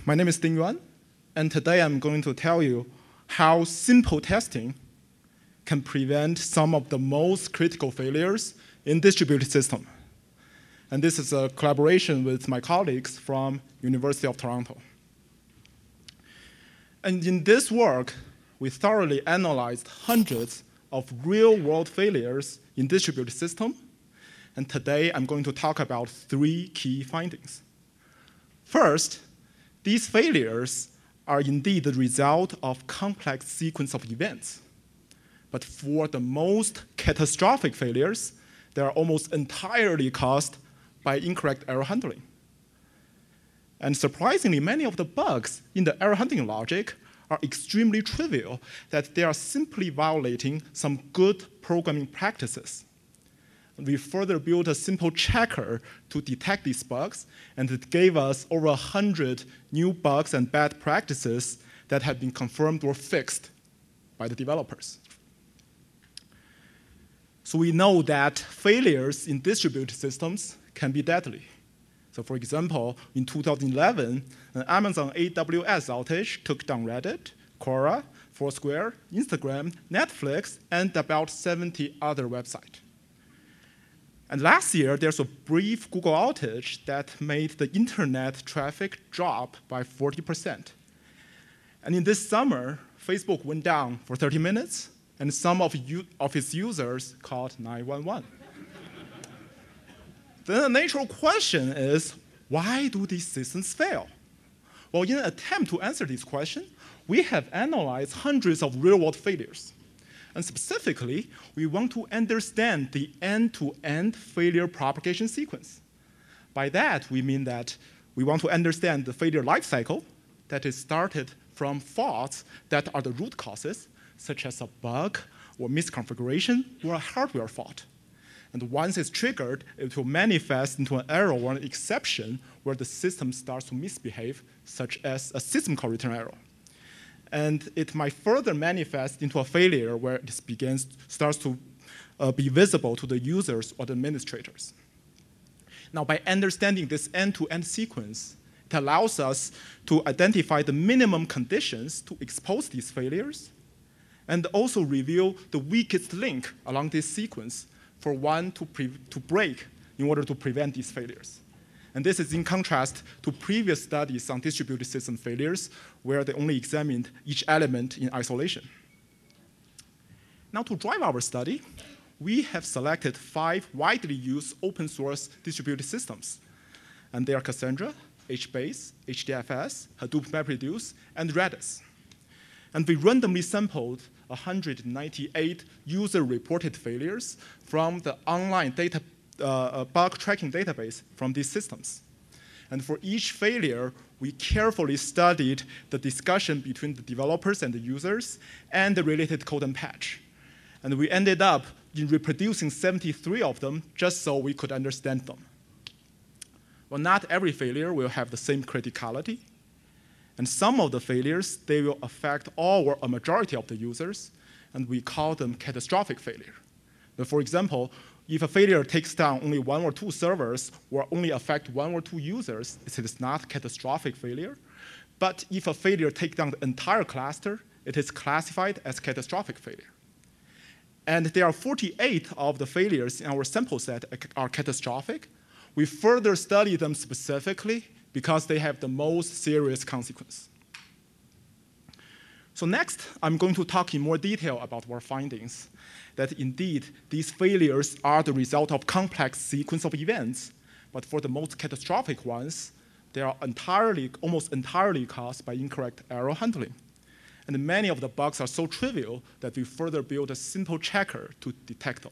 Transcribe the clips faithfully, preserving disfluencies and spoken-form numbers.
my name is Ding Yuan, and today I'm going to tell you how simple testing can prevent some of the most critical failures in distributed systems. And this is a collaboration with my colleagues from University of Toronto. And in this work, we thoroughly analyzed hundreds of real-world failures in distributed systems. And today, I'm going to talk about three key findings. First, these failures are indeed the result of complex sequence of events. But for the most catastrophic failures, they are almost entirely caused by incorrect error handling. And surprisingly, many of the bugs in the error handling logic are extremely trivial, that they are simply violating some good programming practices. We further built a simple checker to detect these bugs, and it gave us over one hundred new bugs and bad practices that had been confirmed or fixed by the developers. So we know that failures in distributed systems can be deadly. So for example, in two thousand eleven, an Amazon A W S outage took down Reddit, Quora, Foursquare, Instagram, Netflix, and about seventy other websites. And last year, there's a brief Google outage that made the internet traffic drop by forty percent. And in this summer, Facebook went down for thirty minutes, and some of, you, of its users called nine one one. Then the natural question is, why do these systems fail? Well, in an attempt to answer this question, we have analyzed hundreds of real-world failures. And specifically, we want to understand the end-to-end failure propagation sequence. By that, we mean that we want to understand the failure life cycle that is started from faults that are the root causes, such as a bug or misconfiguration or a hardware fault. And once it's triggered, it will manifest into an error or an exception where the system starts to misbehave, such as a system call return error. And it might further manifest into a failure where it begins, starts to uh, be visible to the users or the administrators. Now, by understanding this end-to-end sequence, it allows us to identify the minimum conditions to expose these failures, and also reveal the weakest link along this sequence for one to, to break in order to prevent these failures. And this is in contrast to previous studies on distributed system failures, where they only examined each element in isolation. Now, to drive our study, we have selected five widely used open source distributed systems. And they are Cassandra, HBase, H D F S, Hadoop MapReduce, and Redis. And we randomly sampled one hundred ninety-eight user-reported failures from the online data uh, bug tracking database from these systems. And for each failure, we carefully studied the discussion between the developers and the users and the related code and patch. And we ended up in reproducing seventy-three of them just so we could understand them. Well, not every failure will have the same criticality. And some of the failures, they will affect all or a majority of the users, and we call them catastrophic failure. But for example, if a failure takes down only one or two servers or only affect one or two users, it is not catastrophic failure. But if a failure takes down the entire cluster, it is classified as catastrophic failure. And there are forty-eight of the failures in our sample set are catastrophic. We further study them specifically because they have the most serious consequence. So next, I'm going to talk in more detail about our findings, that indeed these failures are the result of complex sequence of events, but for the most catastrophic ones, they are entirely, almost entirely caused by incorrect error handling. And many of the bugs are so trivial that we further built a simple checker to detect them.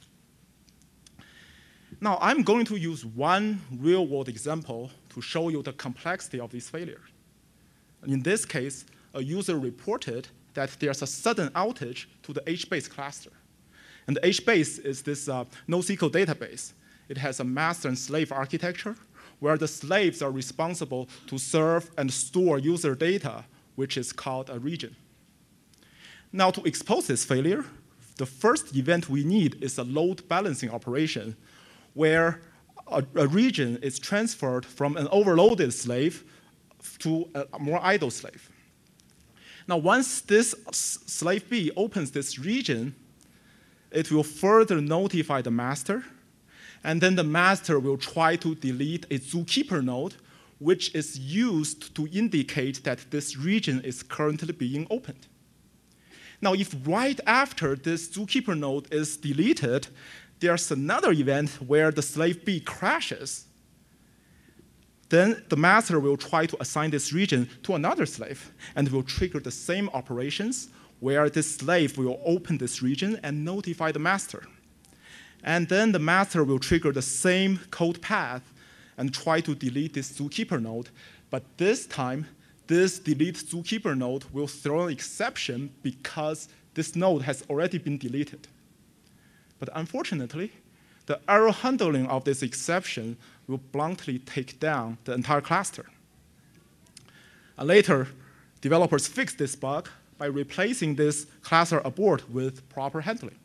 Now, I'm going to use one real-world example to show you the complexity of this failure. And in this case, a user reported that there's a sudden outage to the HBase cluster. And the HBase is this uh, NoSQL database. It has a master and slave architecture where the slaves are responsible to serve and store user data, which is called a region. Now, to expose this failure, the first event we need is a load balancing operation where a, a region is transferred from an overloaded slave to a more idle slave. Now, once this slave B opens this region, it will further notify the master, and then the master will try to delete a zookeeper node, which is used to indicate that this region is currently being opened. Now, if right after this zookeeper node is deleted, there's another event where the slave B crashes, then the master will try to assign this region to another slave and will trigger the same operations where this slave will open this region and notify the master. And then the master will trigger the same code path and try to delete this zookeeper node. But this time, this delete zookeeper node will throw an exception because this node has already been deleted. But unfortunately, the error handling of this exception will bluntly take down the entire cluster. And later, developers fixed this bug by replacing this cluster abort with proper handling.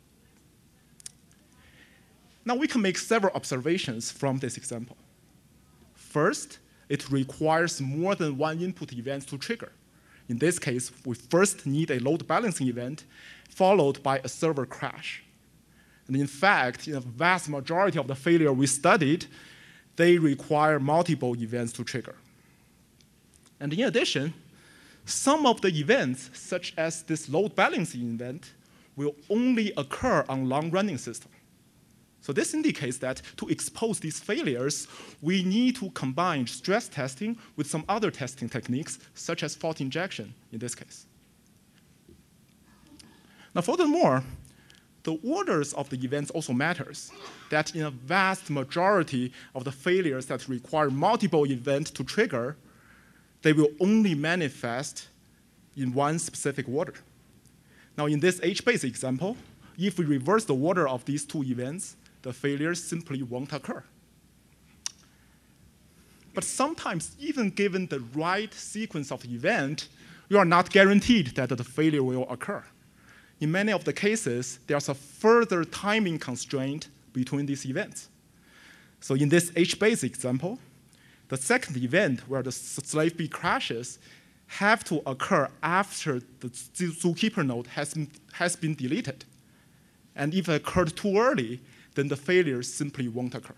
Now we can make several observations from this example. First, it requires more than one input event to trigger. In this case, we first need a load balancing event, followed by a server crash. And in fact, in a vast majority of the failure we studied, they require multiple events to trigger. And in addition, some of the events, such as this load balancing event, will only occur on long-running systems. So this indicates that to expose these failures, we need to combine stress testing with some other testing techniques, such as fault injection in this case. Now, furthermore, the orders of the events also matters, that in a vast majority of the failures that require multiple events to trigger, they will only manifest in one specific order. Now, in this H base example, if we reverse the order of these two events, the failures simply won't occur. But sometimes, even given the right sequence of event, you are not guaranteed that the failure will occur. In many of the cases, there's a further timing constraint between these events. So in this H base example, the second event where the slave B crashes have to occur after the zookeeper node has been, has been deleted. And if it occurred too early, then the failure simply won't occur.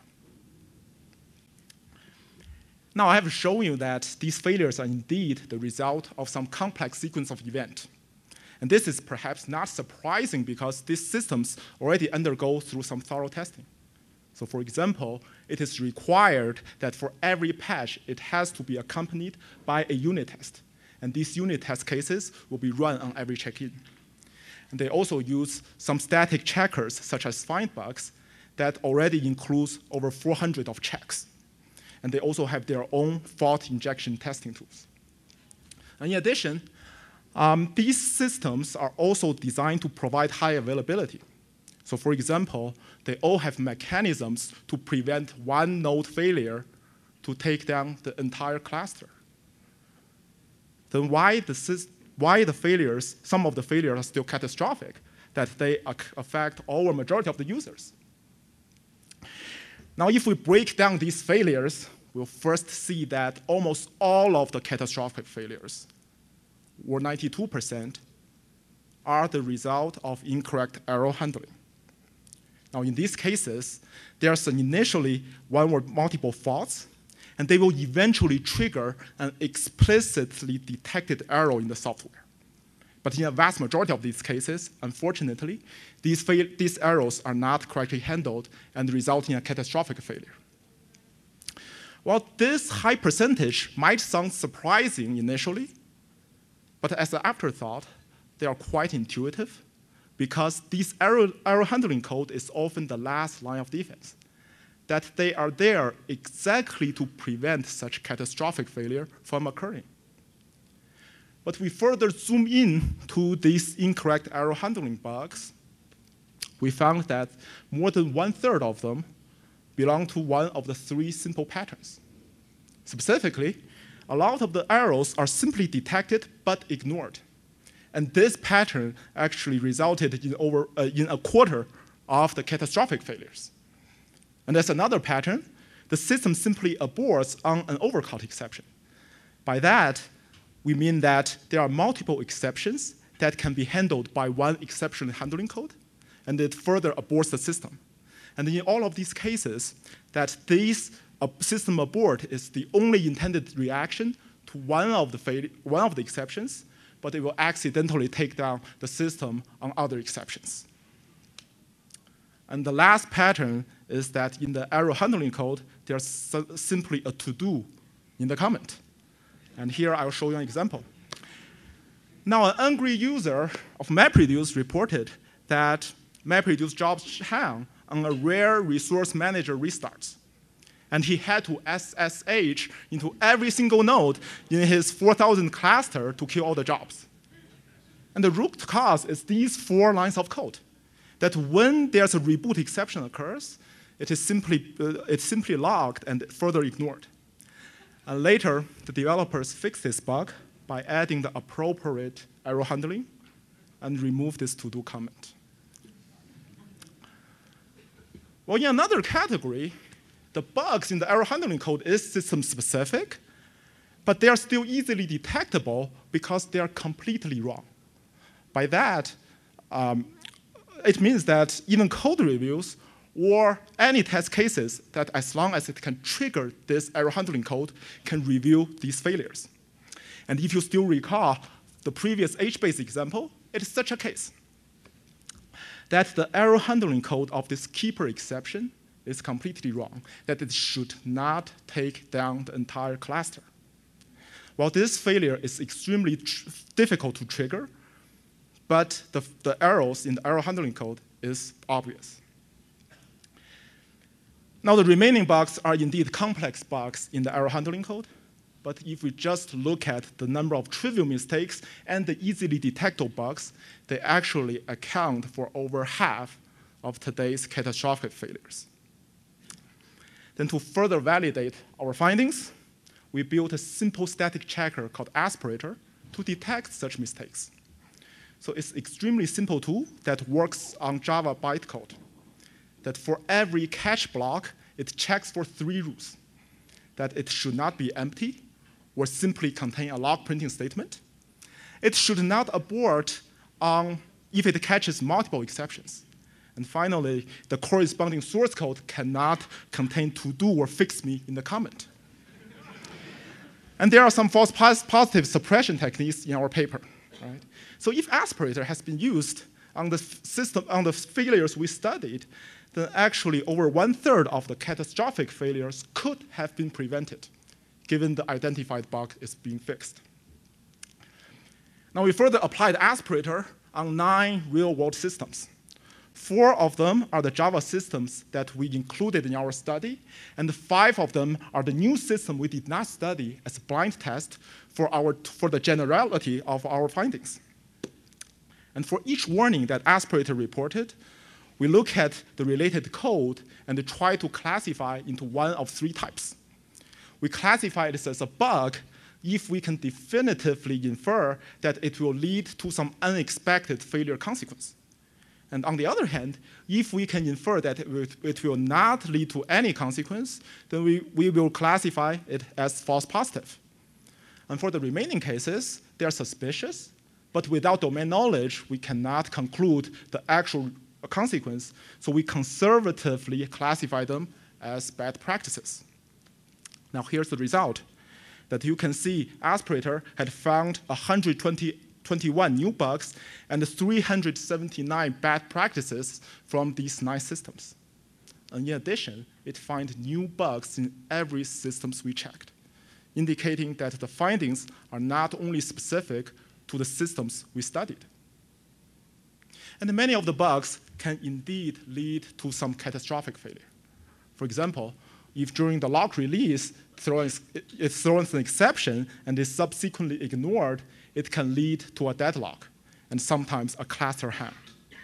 Now I have shown you that these failures are indeed the result of some complex sequence of events. And this is perhaps not surprising because these systems already undergo through some thorough testing. So for example, it is required that for every patch, it has to be accompanied by a unit test. And these unit test cases will be run on every check-in. And they also use some static checkers, such as findbugs, that already includes over four hundred of checks. And they also have their own fault injection testing tools. And in addition, um, these systems are also designed to provide high availability. So for example, they all have mechanisms to prevent one node failure to take down the entire cluster. Then why the, why the failures, some of the failures are still catastrophic, that they affect our majority of the users? Now, if we break down these failures, we'll first see that almost all of the catastrophic failures, or ninety-two percent, are the result of incorrect error handling. Now, in these cases, there's an initially one or multiple faults, and they will eventually trigger an explicitly detected error in the software. But in a vast majority of these cases, unfortunately, these, these errors are not correctly handled and result in a catastrophic failure. Well, this high percentage might sound surprising initially, but as an afterthought, they are quite intuitive because this error, error handling code is often the last line of defense, that they are there exactly to prevent such catastrophic failure from occurring. But we further zoom in to these incorrect error handling bugs, we found that more than one third of them belong to one of the three simple patterns. Specifically, a lot of the errors are simply detected but ignored. And this pattern actually resulted in, over, uh, in a quarter of the catastrophic failures. And there's another pattern. The system simply aborts on an overcount exception. By that, we mean that there are multiple exceptions that can be handled by one exception handling code, and it further aborts the system. And in all of these cases, that this uh, system abort is the only intended reaction to one of the fail one of the exceptions, but it will accidentally take down the system on other exceptions. And the last pattern is that in the error handling code, there's simply a to-do in the comment. And here I'll show you an example. Now, an angry user of MapReduce reported that MapReduce jobs hang on a rare resource manager restarts. And he had to S S H into every single node in his four thousand cluster to kill all the jobs. And the root cause is these four lines of code, that when there's a reboot exception occurs, it is simply, uh, it's simply logged and further ignored. And later, the developers fixed this bug by adding the appropriate error handling and remove this to-do comment. Well, in another category, the bugs in the error handling code is system-specific, but they are still easily detectable because they are completely wrong. By that, um, it means that even code reviews or any test cases that as long as it can trigger this error handling code can reveal these failures. And if you still recall the previous H-based example, it is such a case that the error handling code of this keeper exception is completely wrong, that it should not take down the entire cluster. Well, this failure is extremely difficult to trigger, but the, the errors in the error handling code is obvious. Now, the remaining bugs are indeed complex bugs in the error handling code, but if we just look at the number of trivial mistakes and the easily detectable bugs, they actually account for over half of today's catastrophic failures. Then to further validate our findings, we built a simple static checker called Aspirator to detect such mistakes. So it's an extremely simple tool that works on Java bytecode, that for every catch block, it checks for three rules: that it should not be empty or simply contain a log printing statement. It should not abort um, if it catches multiple exceptions. And finally, the corresponding source code cannot contain to-do or fix me in the comment. And there are some false positive suppression techniques in our paper. Right? So if Aspirator has been used on the system, on the failures we studied, then actually over one third of the catastrophic failures could have been prevented, given the identified bug is being fixed. Now we further applied Aspirator on nine real-world systems. Four of them are the Java systems that we included in our study, and five of them are the new system we did not study as a blind test for, our, for the generality of our findings. And for each warning that Aspirator reported, we look at the related code and try to classify into one of three types. We classify this as a bug if we can definitively infer that it will lead to some unexpected failure consequence. And on the other hand, if we can infer that it will not lead to any consequence, then we, we will classify it as false positive. And for the remaining cases, they are suspicious, but without domain knowledge, we cannot conclude the actual consequence, so we conservatively classify them as bad practices. Now here's the result, that you can see Aspirator had found one hundred twenty-one new bugs and three hundred seventy-nine bad practices from these nine systems. And in addition, it found new bugs in every systems we checked, indicating that the findings are not only specific to the systems we studied. And many of the bugs can indeed lead to some catastrophic failure. For example, if during the lock release it throws an exception and is subsequently ignored, it can lead to a deadlock and sometimes a cluster hang.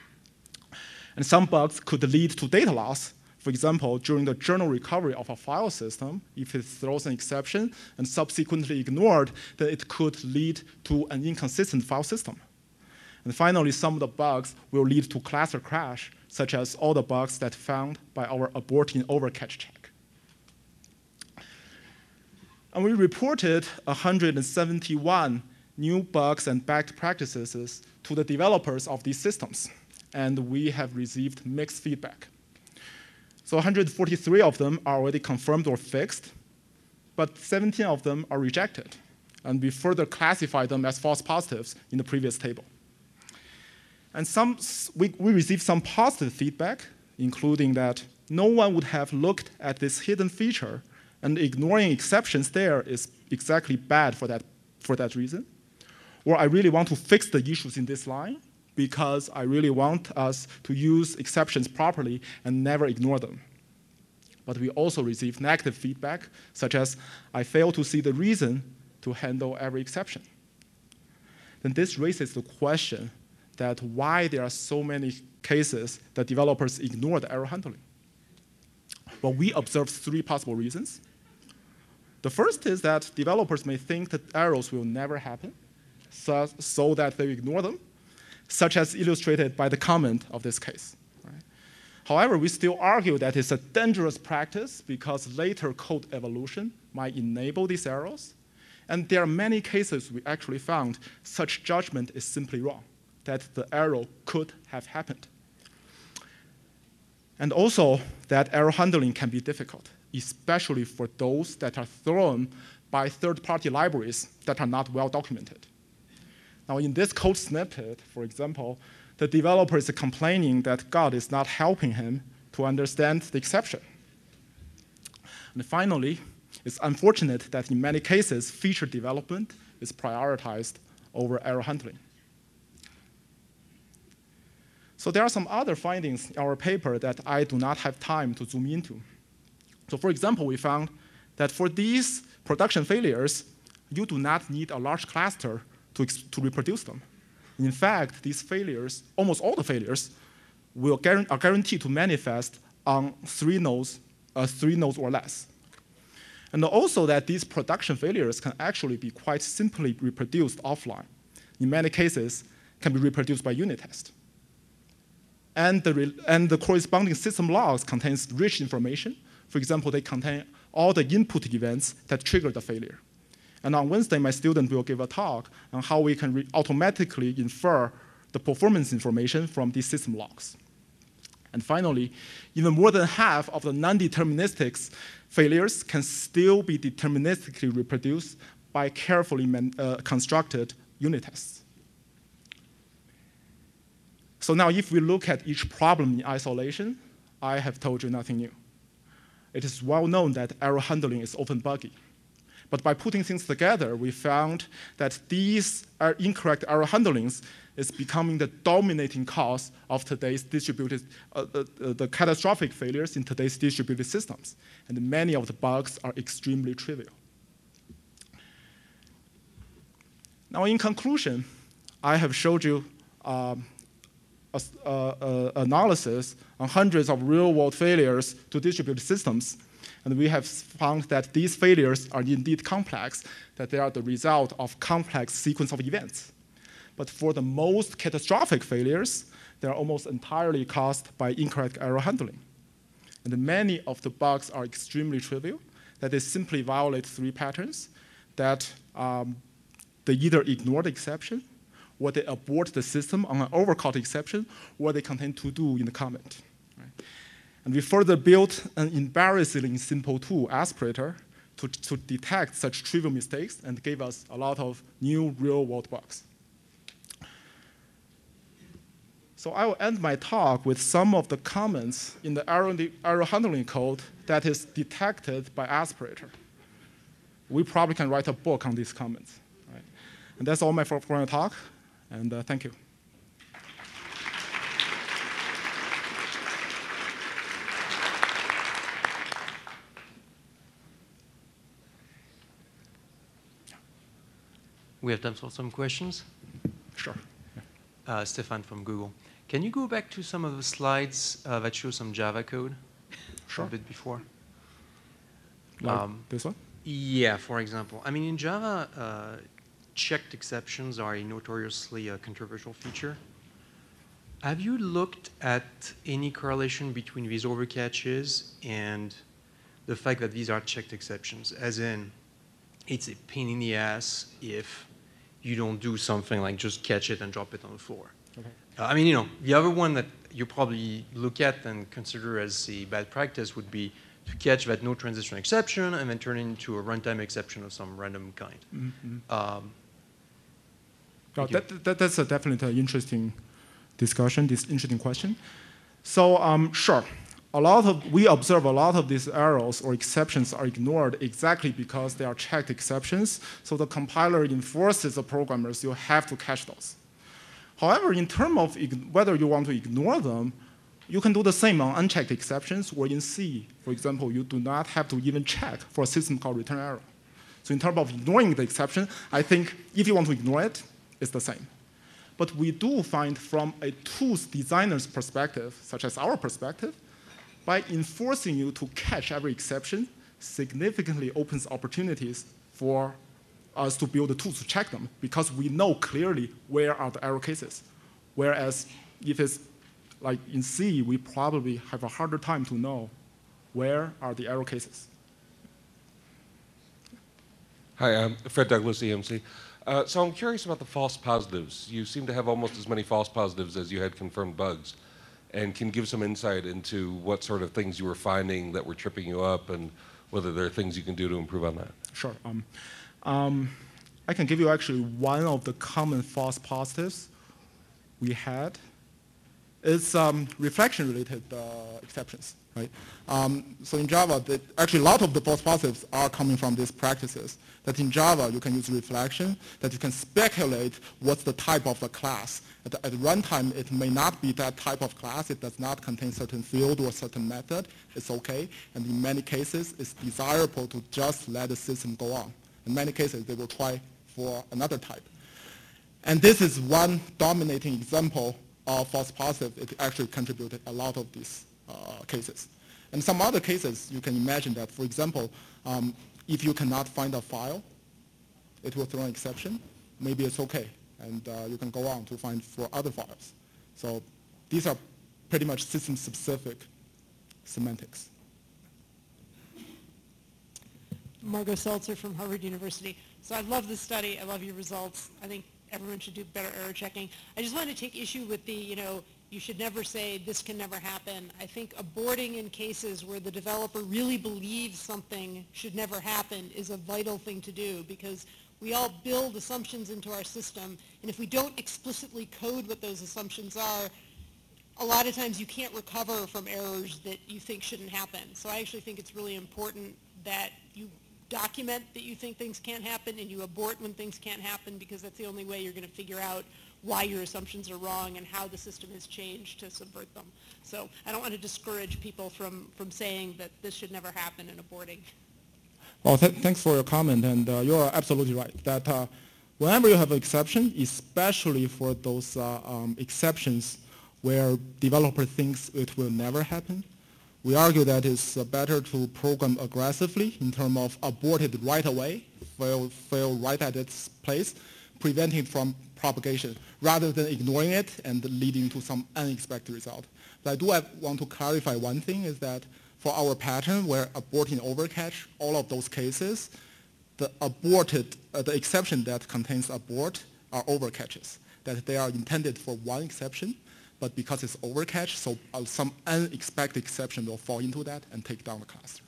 And some bugs could lead to data loss. For example, during the journal recovery of a file system, if it throws an exception and subsequently ignored, then it could lead to an inconsistent file system. And finally, some of the bugs will lead to cluster crash, such as all the bugs that found by our aborting overcatch check. And we reported one hundred seventy-one new bugs and bad practices to the developers of these systems. And we have received mixed feedback. So one hundred forty-three of them are already confirmed or fixed, but seventeen of them are rejected. And we further classify them as false positives in the previous table. And some, we, we received some positive feedback, including that no one would have looked at this hidden feature, and ignoring exceptions there is exactly bad for that, for that reason. Or I really want to fix the issues in this line because I really want us to use exceptions properly and never ignore them. But we also received negative feedback, such as I fail to see the reason to handle every exception. Then this raises the question that why there are so many cases that developers ignore the error handling. Well, we observed three possible reasons. The first is that developers may think that errors will never happen, so, so that they ignore them, such as illustrated by the comment of this case. Right? However, we still argue that it's a dangerous practice because later code evolution might enable these errors. And there are many cases we actually found such judgment is simply wrong, that the error could have happened. And also that error handling can be difficult, especially for those that are thrown by third-party libraries that are not well documented. Now, in this code snippet, for example, the developer is complaining that God is not helping him to understand the exception. And finally, it's unfortunate that in many cases, feature development is prioritized over error handling. So there are some other findings in our paper that I do not have time to zoom into. So for example, we found that for these production failures, you do not need a large cluster to, to reproduce them. In fact, these failures, almost all the failures, will guarantee, are guaranteed to manifest on three nodes, uh, three nodes or less. And also that these production failures can actually be quite simply reproduced offline. In many cases, can be reproduced by unit test. And the, and the corresponding system logs contains rich information. For example, they contain all the input events that trigger the failure. And on Wednesday, my student will give a talk on how we can automatically infer the performance information from these system logs. And finally, even more than half of the non-deterministic failures can still be deterministically reproduced by carefully man, uh, constructed unit tests. So now if we look at each problem in isolation, I have told you nothing new. It is well known that error handling is often buggy. But by putting things together, we found that these are incorrect error handlings is becoming the dominating cause of today's distributed, uh, uh, the catastrophic failures in today's distributed systems. And many of the bugs are extremely trivial. Now, in conclusion, I have showed you um, a, a, a analysis on hundreds of real-world failures to distributed systems. And we have found that these failures are indeed complex, that they are the result of complex sequence of events. But for the most catastrophic failures, they are almost entirely caused by incorrect error handling. And many of the bugs are extremely trivial, that they simply violate three patterns, that um, they either ignore the exception, or they abort the system on an overcaught exception, or they contain to-do in the comment. Right? And we further built an embarrassingly simple tool, Aspirator, to, to detect such trivial mistakes and gave us a lot of new real-world bugs. So I will end my talk with some of the comments in the error, the error handling code that is detected by Aspirator. We probably can write a book on these comments. Right? And that's all my for, for my talk, and uh, thank you. We have time for some questions. Sure. Uh, Stefan from Google. Can you go back to some of the slides uh, that show some Java code? Sure. A bit before. Like um, this one? Yeah, for example. I mean, in Java, uh, checked exceptions are a notoriously uh, controversial feature. Have you looked at any correlation between these overcatches and the fact that these are checked exceptions? As in, it's a pain in the ass if you don't do something like just catch it and drop it on the floor. Okay. Uh, I mean, you know, the other one that you probably look at and consider as a bad practice would be to catch that no transition exception and then turn it into a runtime exception of some random kind. Mm-hmm. um, oh, that, that, that's a definitely an interesting discussion, this interesting question. So um, sure, a lot of, we observe a lot of these errors or exceptions are ignored exactly because they are checked exceptions. So the compiler enforces the programmers, you have to catch those. However, in terms of whether you want to ignore them, you can do the same on unchecked exceptions, or in C, for example, you do not have to even check for a system called return error. So in terms of ignoring the exception, I think if you want to ignore it, it's the same. But we do find from a tools designer's perspective, such as our perspective, by enforcing you to catch every exception, significantly opens opportunities for us to build the tools to check them, because we know clearly where are the error cases. Whereas if it's like in C, we probably have a harder time to know where are the error cases. Hi, I'm Fred Douglas, E M C. Uh, so I'm curious about the false positives. You seem to have almost as many false positives as you had confirmed bugs, and can give some insight into what sort of things you were finding that were tripping you up, and whether there are things you can do to improve on that. Sure. Um, um, I can give you actually one of the common false positives we had. It's um, reflection-related uh, exceptions, right? Um, so in Java, the, actually a lot of the false positives are coming from these practices. That in Java, you can use reflection, that you can speculate what's the type of the class. At, at runtime, it may not be that type of class. It does not contain certain field or certain method. It's okay. And in many cases, it's desirable to just let the system go on. In many cases, they will try for another type. And this is one dominating example of false positive. It actually contributed a lot of these uh, cases. And some other cases, you can imagine that, for example, um, if you cannot find a file, it will throw an exception. Maybe it's okay, and uh, you can go on to find for other files. So these are pretty much system-specific semantics. Margot Seltzer from Harvard University. So I love this study. I love your results. I think everyone should do better error checking. I just wanted to take issue with the, you know, you should never say this can never happen. I think aborting in cases where the developer really believes something should never happen is a vital thing to do, because we all build assumptions into our system, and if we don't explicitly code what those assumptions are, a lot of times you can't recover from errors that you think shouldn't happen. So I actually think it's really important that you document that you think things can't happen and you abort when things can't happen, because that's the only way you're going to figure out why your assumptions are wrong and how the system has changed to subvert them. So I don't want to discourage people from, from saying that this should never happen and aborting. Well, th thanks for your comment, and uh, you're absolutely right that uh, whenever you have an exception, especially for those uh, um, exceptions where developer thinks it will never happen, we argue that it's uh, better to program aggressively in terms of abort it right away, fail, fail right at its place, preventing it from propagation, rather than ignoring it and leading to some unexpected result. But I do have, want to clarify one thing, is that for our pattern where aborting overcatch, all of those cases, the aborted, uh, the exception that contains abort are overcatches, that they are intended for one exception, but because it's overcatch, so uh, some unexpected exception will fall into that and take down the cluster.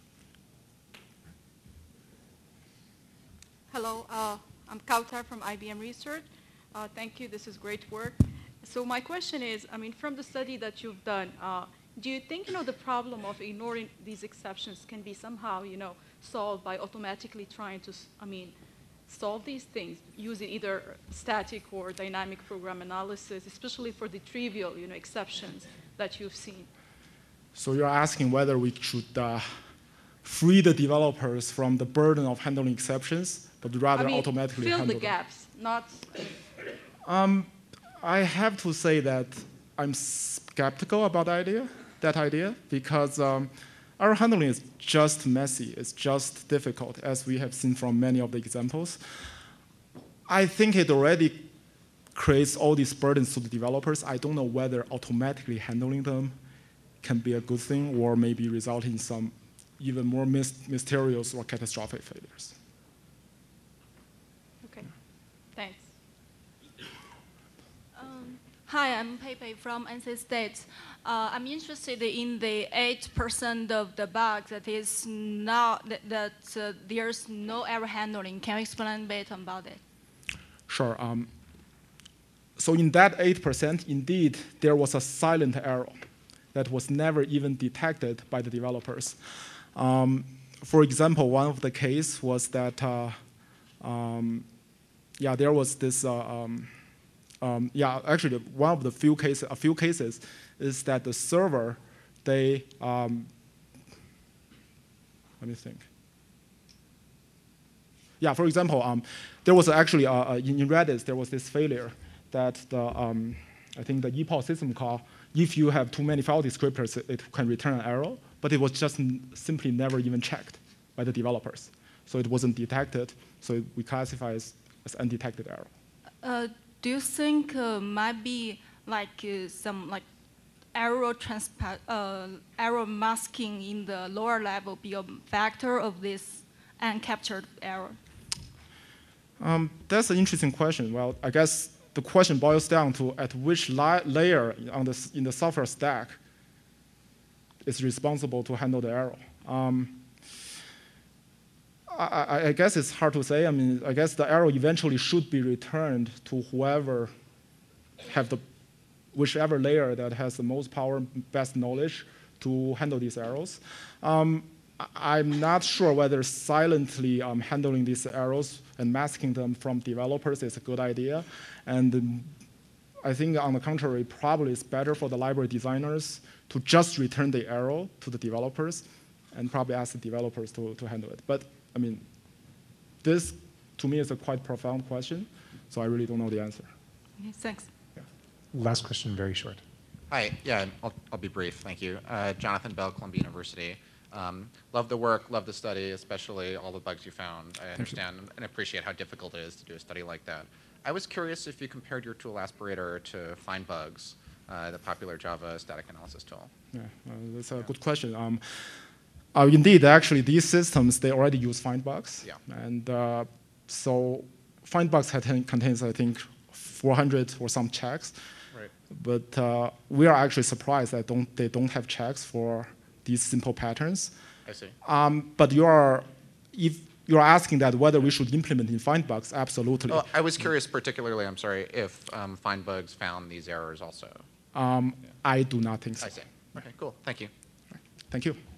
Hello, uh, I'm Kautar from I B M Research. Uh, thank you, this is great work. So my question is, I mean, from the study that you've done, uh, do you think, you know, the problem of ignoring these exceptions can be somehow, you know, solved by automatically trying to, I mean, solve these things using either static or dynamic program analysis, especially for the trivial, you know, exceptions that you've seen? So you're asking whether we should uh, free the developers from the burden of handling exceptions, but rather I mean, automatically fill handle the them. gaps, not. Um, I have to say that I'm skeptical about that idea, that idea, because um, error handling is just messy. It's just difficult, as we have seen from many of the examples. I think it already creates all these burdens to the developers. I don't know whether automatically handling them can be a good thing or maybe result in some even more mysterious or catastrophic failures. Hi, I'm Pepe from N C State. Uh, I'm interested in the eight percent of the bugs that is not, that, that uh, there's no error handling. Can you explain a bit about it? Sure. Um, so in that eight percent, indeed, there was a silent error that was never even detected by the developers. Um, for example, one of the case was that, uh, um, yeah, there was this, uh, um, um, yeah, actually one of the few cases, a few cases is that the server, they, um, let me think. Yeah, for example, um, there was actually, uh, uh, in, in Redis, there was this failure that the, um, I think the E P O S system call, if you have too many file descriptors, it can return an error, but it was just simply never even checked by the developers. So it wasn't detected, so we classify as, as undetected error. Uh, do you think uh, might be like uh, some like error transpa uh, error masking in the lower level be a factor of this uncaptured error? Um, that's an interesting question. Well, I guess the question boils down to at which la layer on the, in the software stack is responsible to handle the error. Um, I, I guess it's hard to say. I mean, I guess the error eventually should be returned to whoever have the, whichever layer that has the most power, best knowledge to handle these errors. Um, I'm not sure whether silently um, handling these errors and masking them from developers is a good idea. And um, I think on the contrary, probably it's better for the library designers to just return the error to the developers and probably ask the developers to, to handle it. But I mean, this to me is a quite profound question, so I really don't know the answer. Okay, thanks. Yeah. Last question, very short. Hi, yeah, I'll, I'll be brief, thank you. Uh, Jonathan Bell, Columbia University. Um, love the work, love the study, especially all the bugs you found. I understand and appreciate how difficult it is to do a study like that. I was curious if you compared your tool Aspirator to Find Bugs, uh, the popular Java static analysis tool. Yeah, uh, that's a yeah. good question. Um, uh, indeed, actually, these systems, they already use Find Bugs. Yeah. And uh, so Find Bugs contains, I think, four hundred or some checks. Right. But uh, we are actually surprised that don't, they don't have checks for these simple patterns. I see. Um, but you are, if you're asking that whether we should implement in Find Bugs, absolutely. Oh, I was curious particularly, I'm sorry, if um, Find Bugs found these errors also. Um, yeah. I do not think so. I see. Okay, cool. Thank you. Thank you.